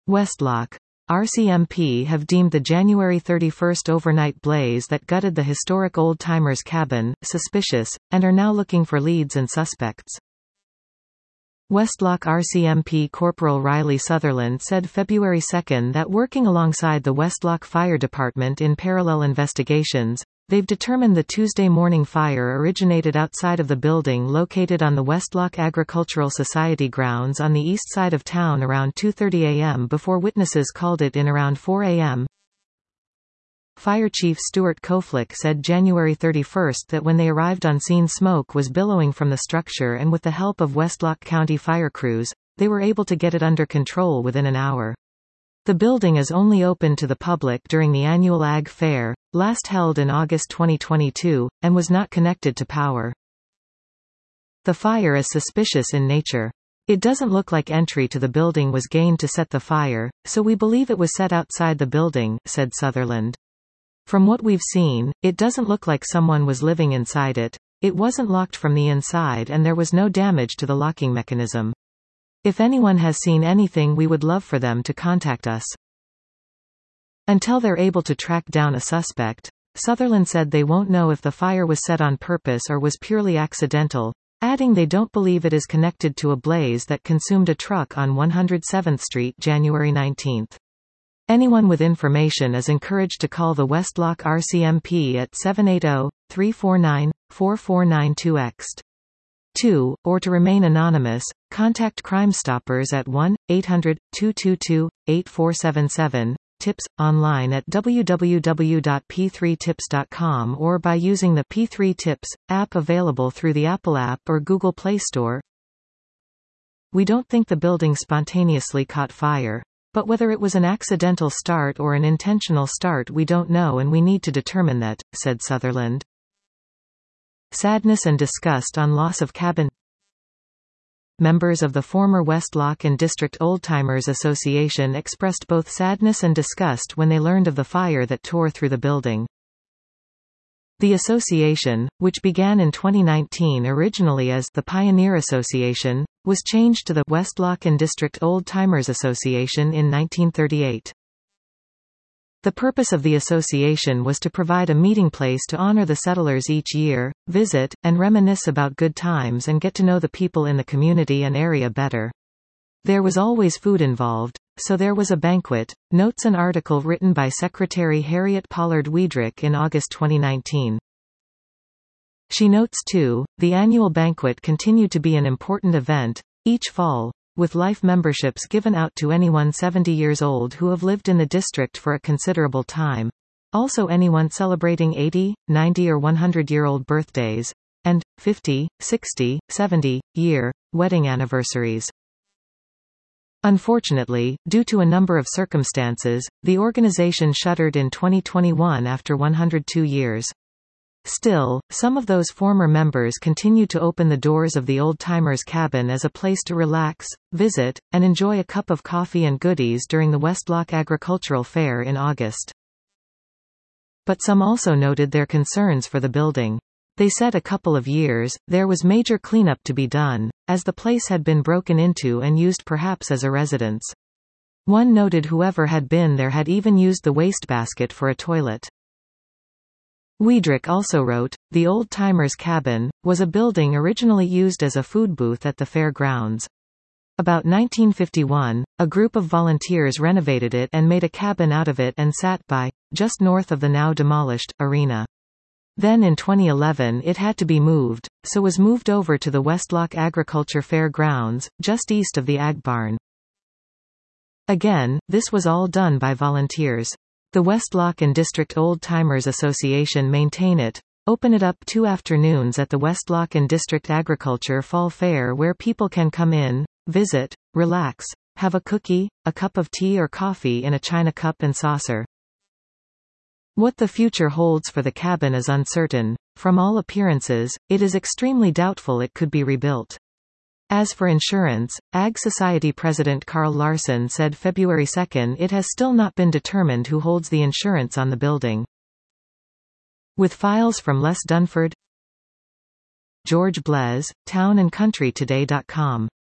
Westlock. RCMP have deemed the January 31 overnight blaze that gutted the historic old-timers cabin suspicious, and are now looking for leads and suspects. Westlock RCMP Corporal Riley Sutherland said February 2 that working alongside the Westlock Fire Department in parallel investigations, they've determined the Tuesday morning fire originated outside of the building located on the Westlock Agricultural Society grounds on the east side of town around 2:30 a.m. before witnesses called it in around 4 a.m. Fire Chief Stuart Koflick said January 31 that when they arrived on scene smoke was billowing from the structure and with the help of Westlock County fire crews, they were able to get it under control within an hour. The building is only open to the public during the annual Ag Fair, last held in August 2022, and was not connected to power. The fire is suspicious in nature. It doesn't look like entry to the building was gained to set the fire, so we believe it was set outside the building, said Sutherland. From what we've seen, it doesn't look like someone was living inside it. It wasn't locked from the inside and there was no damage to the locking mechanism. If anyone has seen anything, we would love for them to contact us. Until they're able to track down a suspect, Sutherland said they won't know if the fire was set on purpose or was purely accidental, adding they don't believe it is connected to a blaze that consumed a truck on 107th Street January 19. Anyone with information is encouraged to call the Westlock RCMP at 780-349-4492-X. 2, or to remain anonymous, contact Crime Stoppers at 1-800-222-8477, tips, online at www.p3tips.com or by using the P3 Tips app available through the Apple App or Google Play Store. We don't think the building spontaneously caught fire. But whether it was an accidental start or an intentional start we don't know and we need to determine that, said Sutherland. Sadness and disgust on loss of cabin. Members of the former Westlock and District Oldtimers Association expressed both sadness and disgust when they learned of the fire that tore through the building. The association, which began in 2019 originally as the Pioneer Association, was changed to the Westlock and District Old-Timers Association in 1938. The purpose of the association was to provide a meeting place to honor the settlers each year, visit, and reminisce about good times and get to know the people in the community and area better. There was always food involved, so there was a banquet, notes an article written by Secretary Harriet Pollard Weidrich in August 2019. She notes too, the annual banquet continued to be an important event, each fall, with life memberships given out to anyone 70 years old who have lived in the district for a considerable time. Also anyone celebrating 80, 90 or 100-year-old birthdays, and 50, 60, 70-year wedding anniversaries. Unfortunately, due to a number of circumstances, the organization shuttered in 2021 after 102 years. Still, some of those former members continue to open the doors of the old-timers cabin as a place to relax, visit, and enjoy a cup of coffee and goodies during the Westlock Agricultural Fair in August. But some also noted their concerns for the building. They said a couple of years, there was major cleanup to be done, as the place had been broken into and used perhaps as a residence. One noted whoever had been there had even used the wastebasket for a toilet. Weidrich also wrote, the old-timers cabin was a building originally used as a food booth at the fair grounds. About 1951, a group of volunteers renovated it and made a cabin out of it and sat by, just north of the now demolished, arena. Then in 2011 it had to be moved, so was moved over to the Westlock Agriculture Fair grounds, just east of the Ag Barn. Again, this was all done by volunteers. The Westlock and District Old-Timers Association maintain it, open it up 2 afternoons at the Westlock and District Agriculture Fall Fair where people can come in, visit, relax, have a cookie, a cup of tea or coffee in a china cup and saucer. What the future holds for the cabin is uncertain. From all appearances, it is extremely doubtful it could be rebuilt. As for insurance, Ag Society President Carl Larson said February 2 it has still not been determined who holds the insurance on the building. With files from Les Dunford, George Blez, townandcountrytoday.com.